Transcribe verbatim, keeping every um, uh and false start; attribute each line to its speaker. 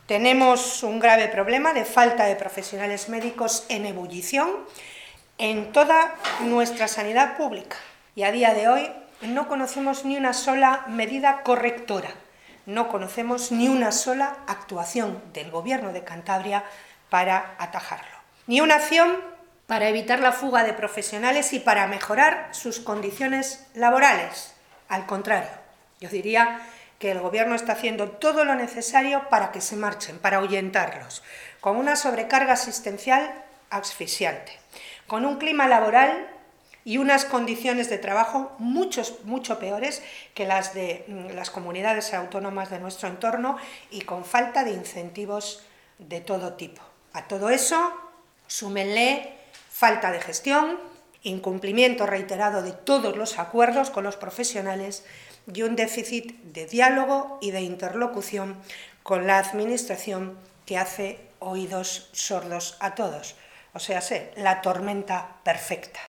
Speaker 1: Tenemos un grave problema de falta de profesionales médicos en ebullición en toda nuestra sanidad pública y a día de hoy no conocemos ni una sola medida correctora, no conocemos ni una sola actuación del Gobierno de Cantabria para atajarlo, ni una acción para evitar la fuga de profesionales y para mejorar sus condiciones laborales. Al contrario, yo diría que el Gobierno está haciendo todo lo necesario para que se marchen, para ahuyentarlos, con una sobrecarga asistencial asfixiante, con un clima laboral y unas condiciones de trabajo muchos, mucho peores que las de las comunidades autónomas de nuestro entorno y con falta de incentivos de todo tipo. A todo eso, súmenle falta de gestión, incumplimiento reiterado de todos los acuerdos con los profesionales y un déficit de diálogo y de interlocución con la Administración que hace oídos sordos a todos. O sea, la tormenta perfecta.